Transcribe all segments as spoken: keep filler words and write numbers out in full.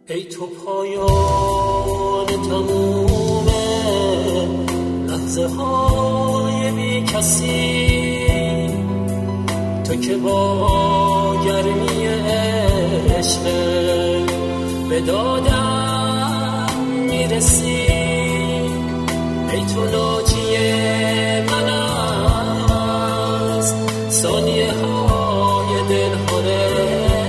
ای تو پایان تموم لحظه های بی کسی، تو که با گرمی عشق به دادم میرسی. ای تو ناجی من از ثانیه های دلهوره،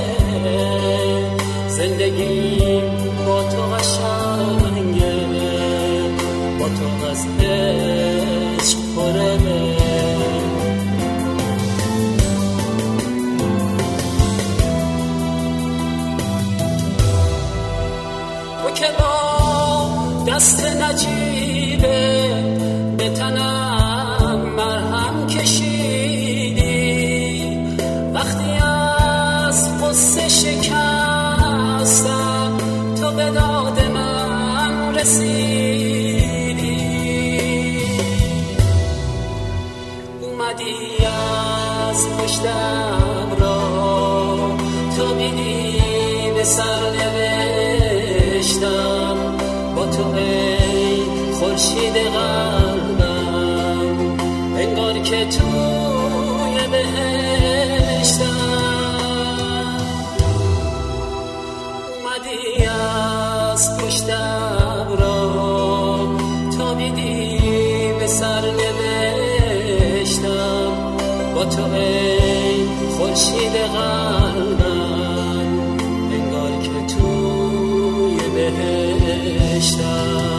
زندگی با تو قشنگه، با تو از عشق پره. تو که با دست نجیبه به تنم مرهم کشیدی، وقتی از قصه شکستم تو به داد من رسیدی. اومدی از پشتم را تا بیدی به سر نوشتم، با تو ای خورشید قلبم انگار که توی بهشتم. اومدی از پشتم را تا بیدی به سر نوشتم، با تو ای خورشید قلبم انگار که توی بهشتم.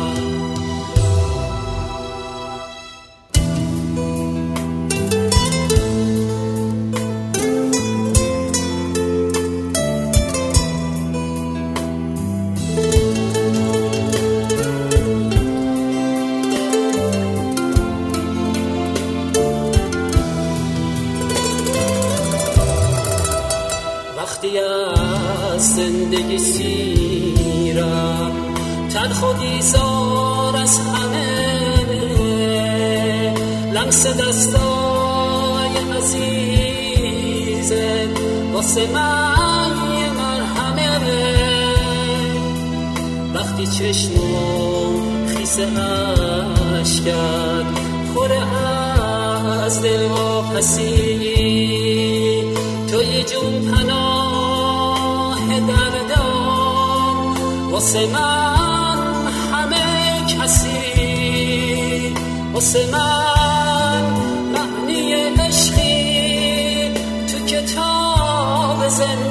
وقتی از زندگی سیرم تلخ و بیزار از همه، لمس دستای عزیزت واسه من یه مرهمه. وقتی چشمم خیس اشکت پره از دل واپسی، تو یه جون پناه دردم واسه من همه کسی، واسه من معنی عشقی تو کتاب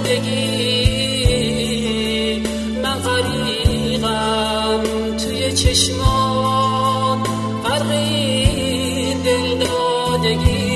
زندگی. من غریقم توی چشمات غرقی دل دادگی.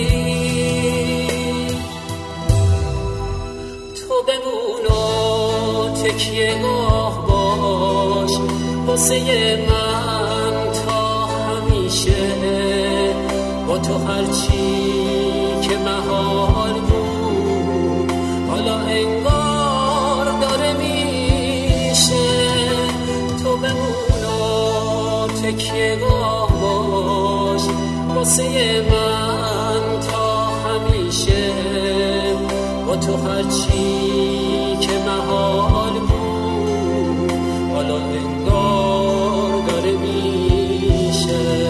بمون و تکیه گاه باش واسه من تا همیشه، با تو هرچی که محال بود حالا انگار داره میشه. تو بمون و تکیه گاه باش واسه من تا همیشه، با تو هرچی که محال بود حالا انگار داره میشه.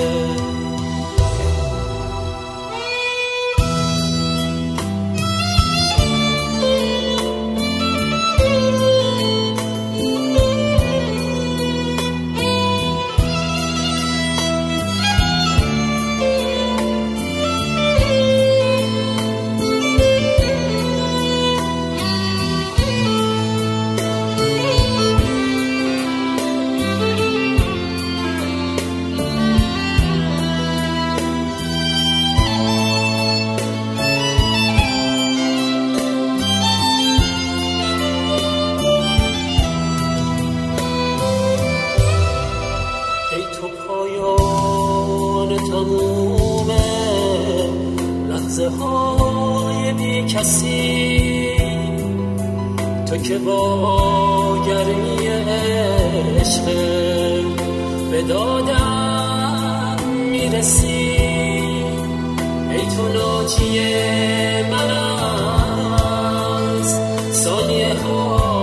تموم لحظه های بی کسی، تو که با گرمی عشق به دادم میرسی. ای تو ناجی من از ثانیه ها